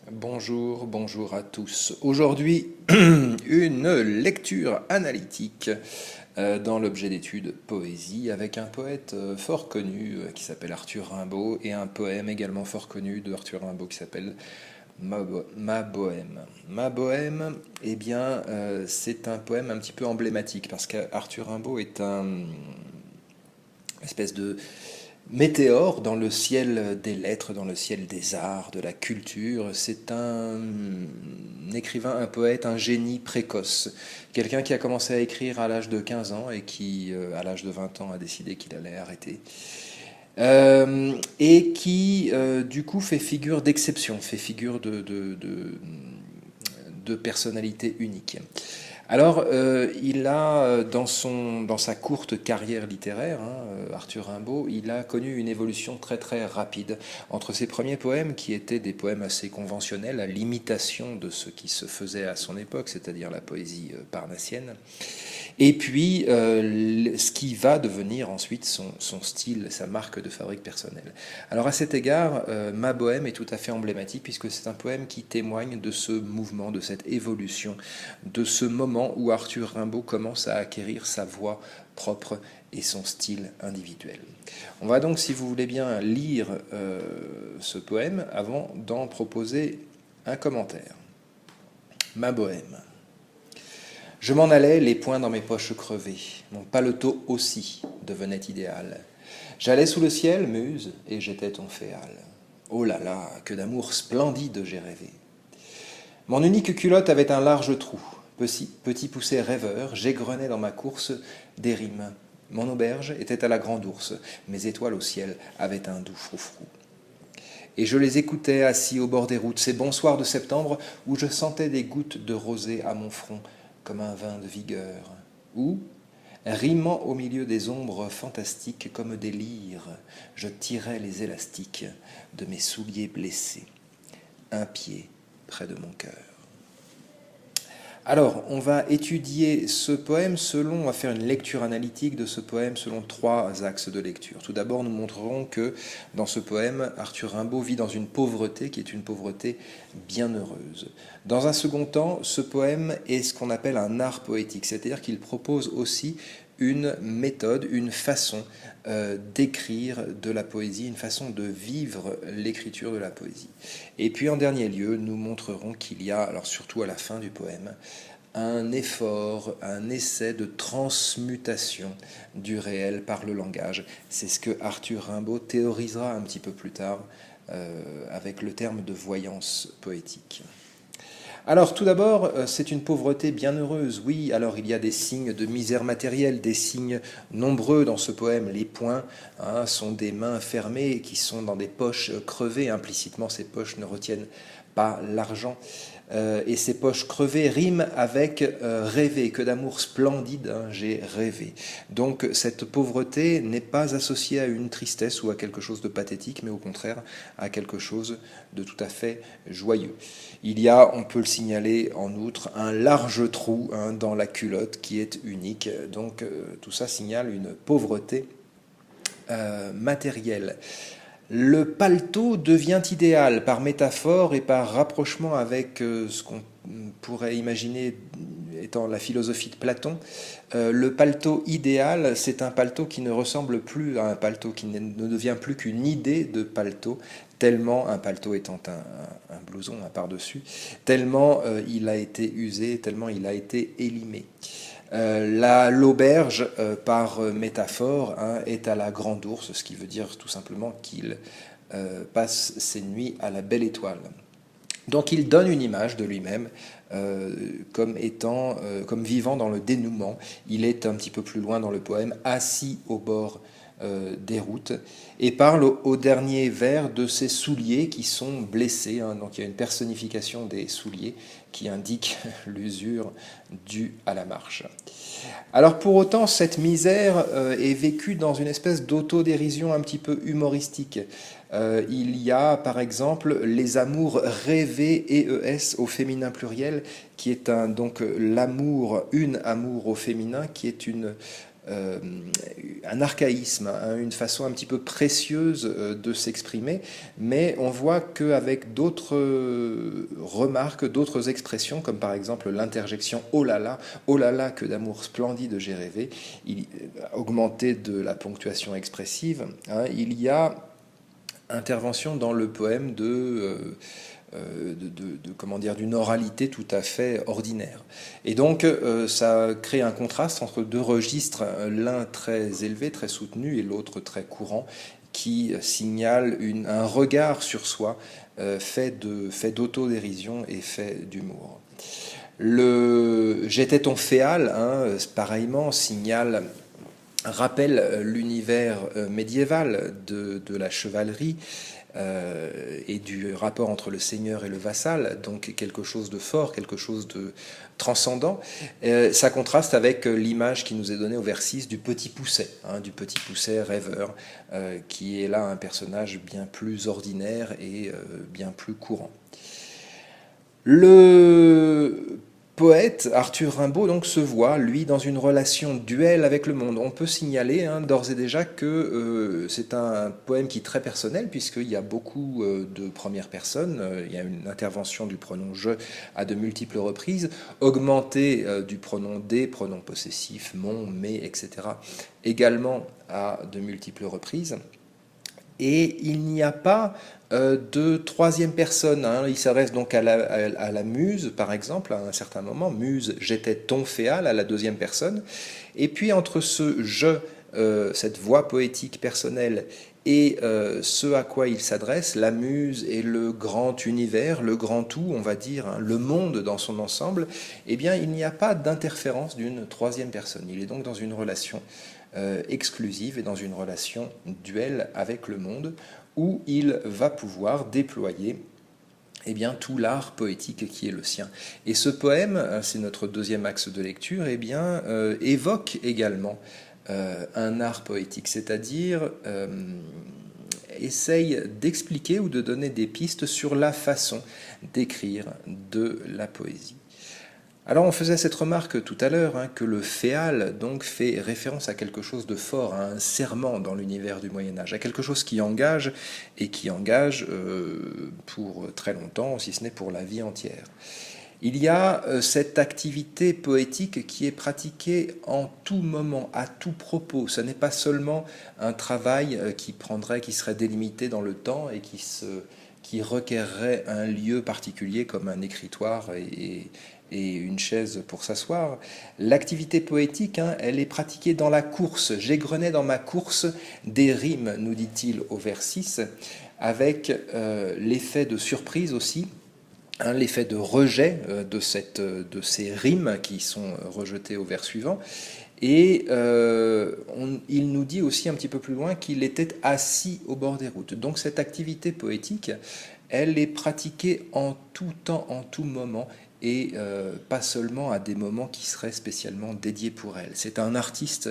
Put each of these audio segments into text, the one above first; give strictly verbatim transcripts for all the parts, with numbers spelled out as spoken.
Bonjour, bonjour à tous. Aujourd'hui, une lecture analytique euh, dans l'objet d'étude poésie avec un poète euh, fort connu euh, qui s'appelle Arthur Rimbaud et un poème également fort connu de Arthur Rimbaud qui s'appelle Ma, Bo- Ma Bohème. Ma Bohème, eh bien, euh, c'est un poème un petit peu emblématique parce qu'Arthur Rimbaud est un espèce de météore dans le ciel des lettres, dans le ciel des arts, de la culture. C'est un, un écrivain, un poète, un génie précoce. Quelqu'un qui a commencé à écrire à l'âge de quinze ans et qui, euh, à l'âge de vingt ans, a décidé qu'il allait arrêter. Euh, et qui, euh, du coup, fait figure d'exception, fait figure de, de, de, de personnalité unique. Alors, euh, il a, euh, dans, son, dans sa courte carrière littéraire, hein, euh, Arthur Rimbaud, il a connu une évolution très très rapide entre ses premiers poèmes, qui étaient des poèmes assez conventionnels, à l'imitation de ce qui se faisait à son époque, c'est-à-dire la poésie euh, parnassienne, et puis euh, ce qui va devenir ensuite son, son style, sa marque de fabrique personnelle. Alors à cet égard, euh, Ma Bohème est tout à fait emblématique puisque c'est un poème qui témoigne de ce mouvement, de cette évolution, de ce moment où Arthur Rimbaud commence à acquérir sa voix propre et son style individuel. On va donc, si vous voulez bien, lire euh, ce poème avant d'en proposer un commentaire. Ma Bohème. Je m'en allais, les poings dans mes poches crevées. Mon paletot aussi devenait idéal. J'allais sous le ciel, muse, et j'étais ton féal. Oh là là, que d'amour splendide j'ai rêvé. Mon unique culotte avait un large trou. Petit, petit poussé rêveur, j'égrenais dans ma course des rimes. Mon auberge était à la grande ours. Mes étoiles au ciel avaient un doux froufrou. Et je les écoutais assis au bord des routes, ces bons soirs de septembre où je sentais des gouttes de rosée à mon front comme un vin de vigueur, où, rimant au milieu des ombres fantastiques comme des lyres, je tirais les élastiques de mes souliers blessés, un pied près de mon cœur. Alors, on va étudier ce poème selon, on va faire une lecture analytique de ce poème selon trois axes de lecture. Tout d'abord, nous montrerons que dans ce poème, Arthur Rimbaud vit dans une pauvreté qui est une pauvreté bienheureuse. Dans un second temps, ce poème est ce qu'on appelle un art poétique, c'est-à-dire qu'il propose aussi une méthode, une façon euh, d'écrire de la poésie, une façon de vivre l'écriture de la poésie. Et puis en dernier lieu, nous montrerons qu'il y a, alors surtout à la fin du poème, un effort, un essai de transmutation du réel par le langage. C'est ce que Arthur Rimbaud théorisera un petit peu plus tard euh, avec le terme de voyance poétique. Alors tout d'abord, c'est une pauvreté bienheureuse. Oui, alors il y a des signes de misère matérielle, des signes nombreux dans ce poème. Les poings hein, sont des mains fermées qui sont dans des poches crevées. Implicitement, ces poches ne retiennent pas l'argent. Euh, et ces poches crevées riment avec euh, rêver, que d'amour splendide, hein, j'ai rêvé. Donc cette pauvreté n'est pas associée à une tristesse ou à quelque chose de pathétique, mais au contraire à quelque chose de tout à fait joyeux. Il y a, on peut le signaler en outre, un large trou hein, dans la culotte qui est unique. Donc euh, tout ça signale une pauvreté euh, matérielle. Le paletot devient idéal par métaphore et par rapprochement avec euh, ce qu'on pourrait imaginer étant la philosophie de Platon. Euh, le paletot idéal, c'est un paletot qui ne ressemble plus à un paletot, qui ne devient plus qu'une idée de paletot, tellement un paletot étant un, un, un blouson, un par-dessus, tellement euh, il a été usé, tellement il a été élimé. Euh, L'auberge, euh, par métaphore, hein, est à la grande ours, ce qui veut dire tout simplement qu'il euh, passe ses nuits à la belle étoile. Donc il donne une image de lui-même euh, comme étant, euh, comme vivant dans le dénouement. Il est un petit peu plus loin dans le poème, assis au bord euh, des routes, et parle au, au dernier vers de ses souliers qui sont blessés. Hein. Donc il y a une personnification des souliers qui indique l'usure due à la marche. Alors pour autant, cette misère euh, est vécue dans une espèce d'autodérision un petit peu humoristique. Euh, il y a par exemple les amours rêvés E E S au féminin pluriel, qui est un, donc l'amour, une amour au féminin, qui est une euh, un archaïsme, hein, une façon un petit peu précieuse euh, de s'exprimer, mais on voit qu'avec d'autres euh, remarques, d'autres expressions, comme par exemple l'interjection « oh là là »,« oh là là, que d'amour splendide j'ai rêvé », il, augmenté de la ponctuation expressive, hein, il y a intervention dans le poème de... Euh, De, de, de, comment dire, d'une oralité tout à fait ordinaire. Et donc, euh, ça crée un contraste entre deux registres, l'un très élevé, très soutenu, et l'autre très courant, qui signale une, un regard sur soi euh, fait de, fait d'autodérision et fait d'humour. Le J'étais ton féal, hein, pareillement, signale, rappelle l'univers médiéval de, de la chevalerie, Euh, et du rapport entre le seigneur et le vassal, donc quelque chose de fort, quelque chose de transcendant. Euh, ça contraste avec l'image qui nous est donnée au vers six du petit Pousset, hein, du petit Pousset rêveur, euh, qui est là un personnage bien plus ordinaire et euh, bien plus courant. Le poète Arthur Rimbaud donc se voit, lui, dans une relation duel avec le monde. On peut signaler hein, d'ores et déjà que euh, c'est un poème qui est très personnel, puisqu'il y a beaucoup euh, de premières personnes. Euh, il y a une intervention du pronom « je » à de multiples reprises, augmentée euh, du pronom « des », pronom possessif, « mon »,« mes », et cetera, également à de multiples reprises. Et il n'y a pas euh, de troisième personne. Hein. Il s'adresse donc à la, à, à la muse, par exemple, à un certain moment. Muse, j'étais ton féal, à la deuxième personne. Et puis entre ce je, euh, cette voix poétique personnelle, et euh, ce à quoi il s'adresse, la muse et le grand univers, le grand tout, on va dire, hein, le monde dans son ensemble, eh bien, il n'y a pas d'interférence d'une troisième personne. Il est donc dans une relation Euh, exclusive et dans une relation duel avec le monde où il va pouvoir déployer eh bien, tout l'art poétique qui est le sien. Et ce poème, c'est notre deuxième axe de lecture, eh bien, euh, évoque également euh, un art poétique, c'est-à-dire euh, essaye d'expliquer ou de donner des pistes sur la façon d'écrire de la poésie. Alors on faisait cette remarque tout à l'heure, hein, que le féal donc fait référence à quelque chose de fort, à un serment dans l'univers du Moyen-Âge, à quelque chose qui engage et qui engage euh, pour très longtemps, si ce n'est pour la vie entière. Il y a euh, cette activité poétique qui est pratiquée en tout moment, à tout propos. Ce n'est pas seulement un travail euh, qui prendrait, qui serait délimité dans le temps et qui se qui requerrait un lieu particulier comme un écritoire et, et et une chaise pour s'asseoir. L'activité poétique, hein, elle est pratiquée dans la course. J'égrenais dans ma course des rimes, nous dit-il au vers six, avec euh, l'effet de surprise aussi, hein, l'effet de rejet euh, de, cette, de ces rimes qui sont rejetées au vers suivant. Et euh, on, il nous dit aussi un petit peu plus loin qu'il était assis au bord des routes. Donc cette activité poétique, elle est pratiquée en tout temps, en tout moment, et euh, pas seulement à des moments qui seraient spécialement dédiés pour elle. C'est un artiste,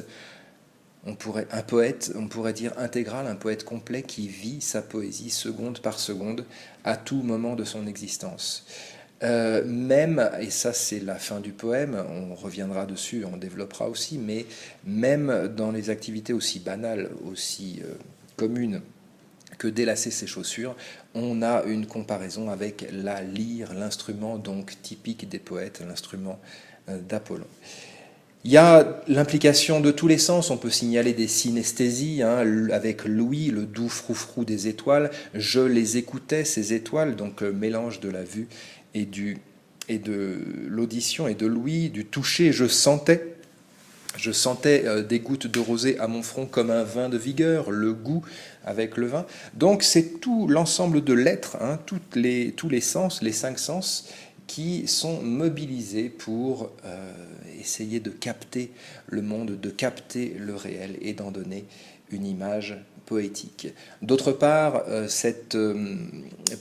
on pourrait, un poète, on pourrait dire intégral, un poète complet qui vit sa poésie seconde par seconde à tout moment de son existence. Euh, même, et ça c'est la fin du poème, on reviendra dessus, on développera aussi, mais même dans les activités aussi banales, aussi euh, communes, que délasser ses chaussures, on a une comparaison avec la lyre, l'instrument donc typique des poètes, l'instrument d'Apollon. Il y a l'implication de tous les sens, on peut signaler des synesthésies, hein, avec l'ouïe, le doux froufrou des étoiles, je les écoutais, ces étoiles, donc le mélange de la vue et, du, et de l'audition et de l'ouïe, du toucher, je sentais. Je sentais des gouttes de rosée à mon front comme un vin de vigueur, le goût avec le vin. Donc c'est tout l'ensemble de l'être, hein, toutes les, tous les sens, les cinq sens, qui sont mobilisés pour euh, essayer de capter le monde, de capter le réel et d'en donner une image poétique. D'autre part, euh, cette euh,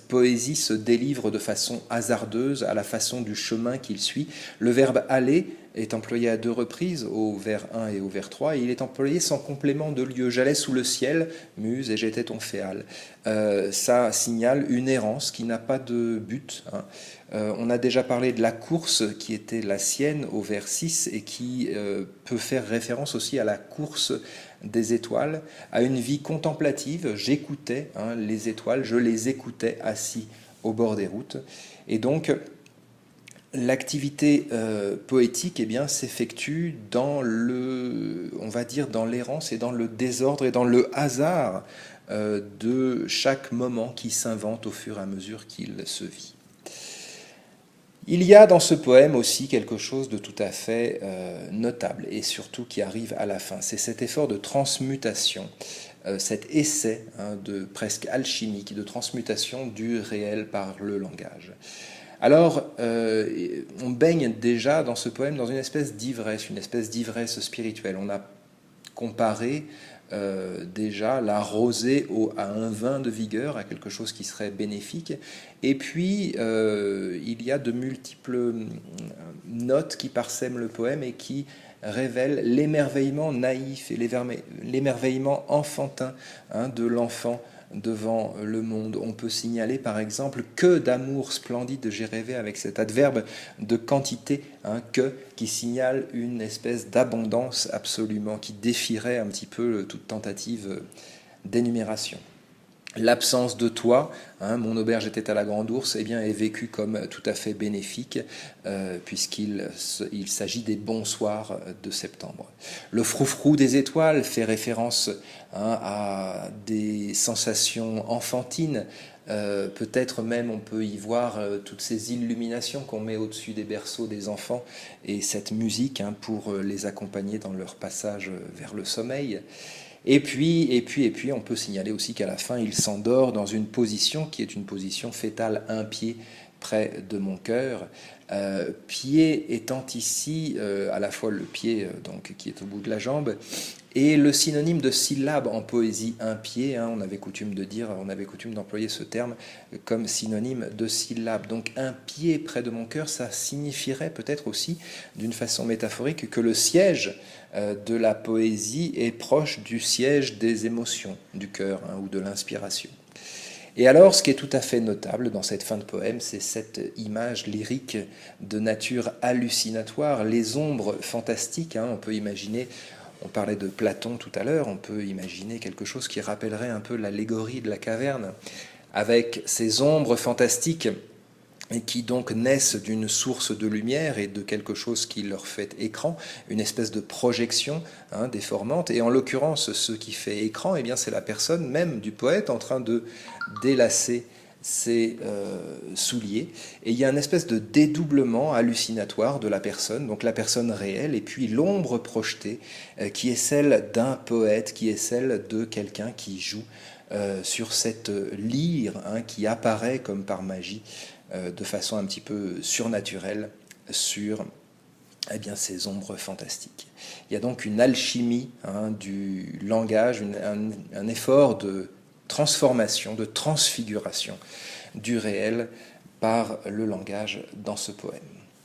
poésie se délivre de façon hasardeuse, à la façon du chemin qu'il suit. Le verbe « aller » est employé à deux reprises, au vers un et au vers trois, et il est employé sans complément de lieu. J'allais sous le ciel, muse, et j'étais ton féal. Euh, ça signale une errance qui n'a pas de but. Hein. Euh, on a déjà parlé de la course qui était la sienne au vers six et qui euh, peut faire référence aussi à la course des étoiles, à une vie contemplative. J'écoutais hein, les étoiles, je les écoutais assis au bord des routes. Et donc, l'activité euh, poétique eh bien, s'effectue dans le, on va dire, dans l'errance et dans le désordre et dans le hasard euh, de chaque moment qui s'invente au fur et à mesure qu'il se vit. Il y a dans ce poème aussi quelque chose de tout à fait euh, notable et surtout qui arrive à la fin. C'est cet effort de transmutation, euh, cet essai hein, de presque alchimique, de transmutation du réel par le langage. Alors, euh, on baigne déjà dans ce poème dans une espèce d'ivresse, une espèce d'ivresse spirituelle. On a comparé euh, déjà la rosée au, à un vin de vigueur, à quelque chose qui serait bénéfique. Et puis, euh, il y a de multiples notes qui parsèment le poème et qui révèlent l'émerveillement naïf et l'émerveillement enfantin hein, de l'enfant devant le monde. On peut signaler par exemple que d'amour splendide j'ai rêvé avec cet adverbe de quantité, hein, que, qui signale une espèce d'abondance absolument, qui défierait un petit peu toute tentative d'énumération. L'absence de toi, hein, mon auberge était à la Grande Ourse, eh bien, est vécue comme tout à fait bénéfique, euh, puisqu'il il s'agit des bons soirs de septembre. Le froufrou des étoiles fait référence hein, à des sensations enfantines. Euh, peut-être même on peut y voir euh, toutes ces illuminations qu'on met au-dessus des berceaux des enfants et cette musique hein, pour les accompagner dans leur passage vers le sommeil. Et puis, et puis, et puis, on peut signaler aussi qu'à la fin, il s'endort dans une position qui est une position fétale, un pied près de mon cœur. Euh, pied étant ici euh, à la fois le pied euh, donc, qui est au bout de la jambe et le synonyme de syllabe en poésie, un pied, hein, on avait coutume de dire, on avait coutume d'employer ce terme comme synonyme de syllabe. Donc un pied près de mon cœur, ça signifierait peut-être aussi, d'une façon métaphorique, que le siège euh, de la poésie est proche du siège des émotions, du cœur hein, ou de l'inspiration. Et alors, ce qui est tout à fait notable dans cette fin de poème, c'est cette image lyrique de nature hallucinatoire, les ombres fantastiques, hein, on peut imaginer. On parlait de Platon tout à l'heure, on peut imaginer quelque chose qui rappellerait un peu l'allégorie de la caverne, avec ces ombres fantastiques et qui donc naissent d'une source de lumière et de quelque chose qui leur fait écran, une espèce de projection hein, déformante. Et en l'occurrence, ce qui fait écran, eh bien, c'est la personne même du poète en train de délasser ses euh, souliers, et il y a une espèce de dédoublement hallucinatoire de la personne, donc la personne réelle, et puis l'ombre projetée, euh, qui est celle d'un poète, qui est celle de quelqu'un qui joue euh, sur cette lyre, hein, qui apparaît comme par magie, euh, de façon un petit peu surnaturelle, sur eh bien, ces ombres fantastiques. Il y a donc une alchimie hein, du langage, une, un, un effort de transformation, de transfiguration du réel par le langage dans ce poème.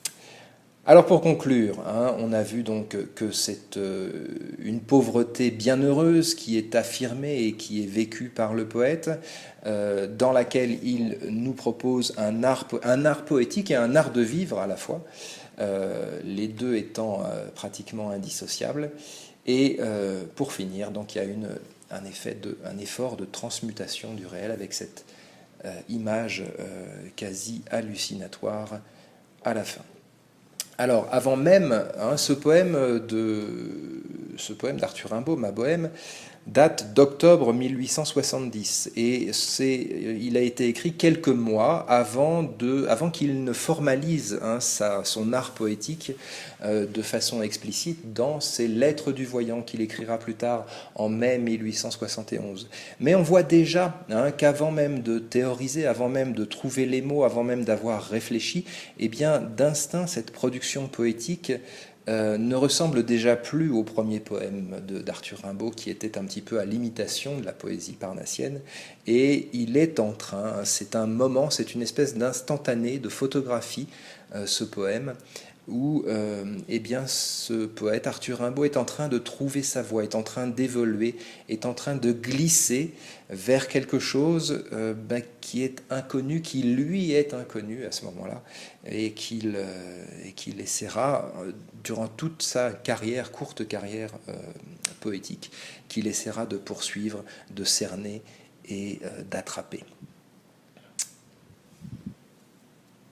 Alors pour conclure, hein, on a vu donc que c'est euh, une pauvreté bienheureuse qui est affirmée et qui est vécue par le poète, euh, dans laquelle il nous propose un art, un art poétique et un art de vivre à la fois, euh, les deux étant euh, pratiquement indissociables. Et euh, pour finir, donc il y a une Un, effet de, un effort de transmutation du réel avec cette euh, image euh, quasi hallucinatoire à la fin. Alors, avant même, hein, ce poème de ce poème d'Arthur Rimbaud, Ma Bohème, date d'octobre mille huit cent soixante-dix et c'est, il a été écrit quelques mois avant, de, avant qu'il ne formalise hein, sa, son art poétique euh, de façon explicite dans ses Lettres du Voyant qu'il écrira plus tard en mai mille huit cent soixante et onze. Mais on voit déjà hein, qu'avant même de théoriser, avant même de trouver les mots, avant même d'avoir réfléchi, eh bien d'instinct cette production poétique Euh, ne ressemble déjà plus au premier poème d'Arthur Rimbaud qui était un petit peu à l'imitation de la poésie parnassienne, et il est en train, c'est un moment, c'est une espèce d'instantané, de photographie, euh, ce poème, où euh, eh bien, ce poète Arthur Rimbaud est en train de trouver sa voie, est en train d'évoluer, est en train de glisser vers quelque chose euh, ben, qui est inconnu, qui lui est inconnu à ce moment-là, et qu'il euh, et qu'il essaiera, durant toute sa carrière, courte carrière euh, poétique, qu'il essaiera de poursuivre, de cerner et euh, d'attraper.